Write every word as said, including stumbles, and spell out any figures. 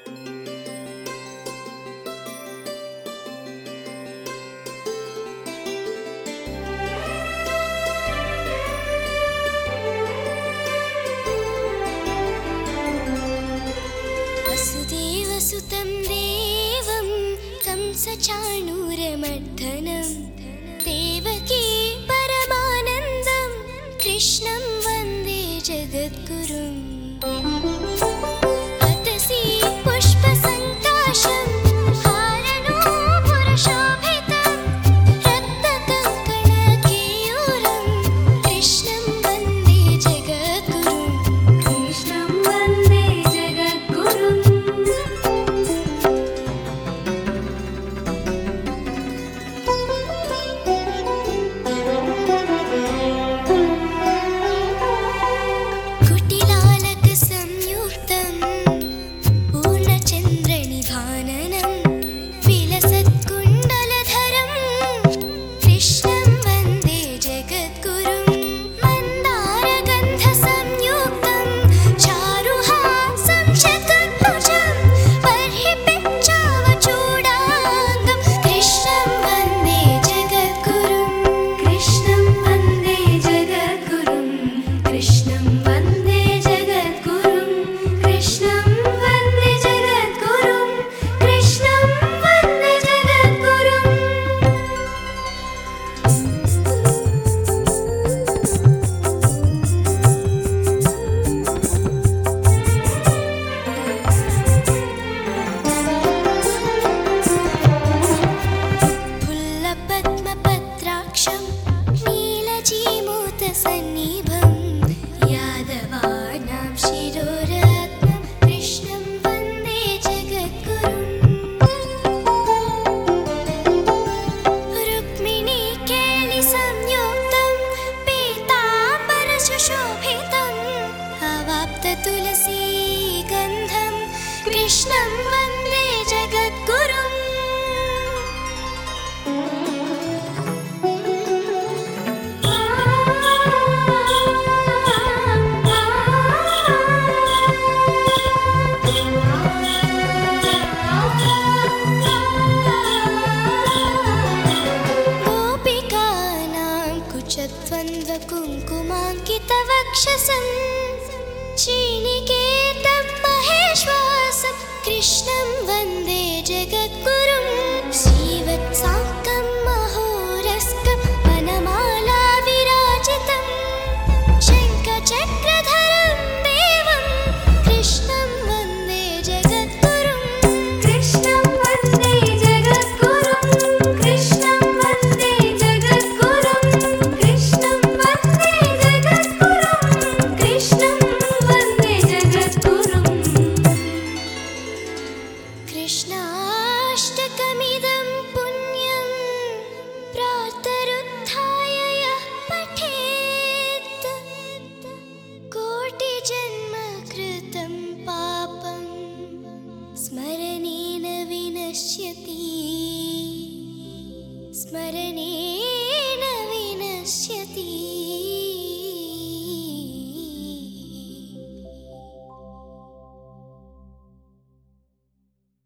वसुदेवसुतं देवं कंसचाणूरमर्दनं देवकी परमानन्दं कृष्णं वन्दे जगद्गुरुम् अतसी पुष्पसङ्काशं हारनूपुरशोभितं रत्नकङ्कणकेयूरं कृष्णं वन्दे जगद्गुरुं कृष्णं वन्दे जगद्गुरुम् कुटिलालकसंयुक्तं पूर्णचन्द्रनिभाननं विलसत्कुण्डलधरं कृष्णं वन्दे जगद्गुरुं मन्दारगन्धसंयुक्तं चारुहासं शतभुजं बर्हिपिच्चावचूडाङ्गं कृष्णं वन्दे जगद्गुरुं कृष्णं वन्दे जगद्गुरुं कृष्णं वन्दे जगद्गुरुं कृष्णं वन्दे जगद्गुरुं कृष्णं वन्दे जगद्गुरुम् फुल्लपद्मपत्राक्षं नीलजीमूतसन्निभं यादवानां शिरोरत्नं कृष्णं वन्दे जगद्गुरुम् रुक्मिणीकेलिसंयुक्तं पीताम्बरसुशोभितम् अवाप्ततुलसीगन्धं कृष्णं वन्दे जगद्गुरुम् गोपिकानां कुचद्वन्द्वकुङ्कुमाङ्कितवक्षसं श्रीनिकेतं महेश्वासं कृष्णं वन्दे जगद्गुरुं श्रीवत्साङ्कं महोरस्कं वनमाला विराजितं शङ्खचक्रधरं देवं कृष्णं वन्दे जगद्गुरुं कृष्णं वन्दे जगद्गुरुं कृष्णं वन्दे जगद्गुरुं कृष्णं वन्दे जगद्गुरुं कृष्णं वन्दे जगद्गुरुम् कृष्णाष्टकमिदं पुण्यं प्रातरुत्थाय यः पठेत् कोटिजन्मकृतं पापं स्मरणेन विनश्यति स्मरणेन